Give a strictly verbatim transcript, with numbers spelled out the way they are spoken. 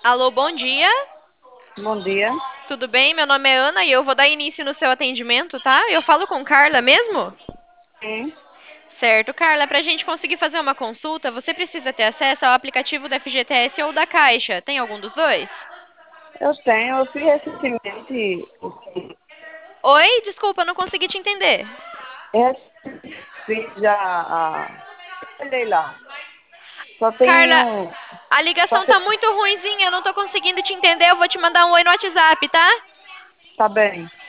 Alô, bom dia. Bom dia. Tudo bem? Meu nome é Ana e eu vou dar início no seu atendimento, tá? Eu falo com Carla mesmo? Sim, Certo, Carla, para a gente conseguir fazer uma consulta, você precisa ter acesso ao aplicativo da F G T S ou da Caixa. Tem algum dos dois? eu tenho. Eu fiz recentemente, Oi, desculpa, não consegui te entender. recentemente fiz já a. Olhei lá. Só tem Carla, um. a Só ligação tem, tá muito ruinzinha, eu não tô conseguindo te entender. Eu vou te mandar um oi no WhatsApp, tá? tá bem.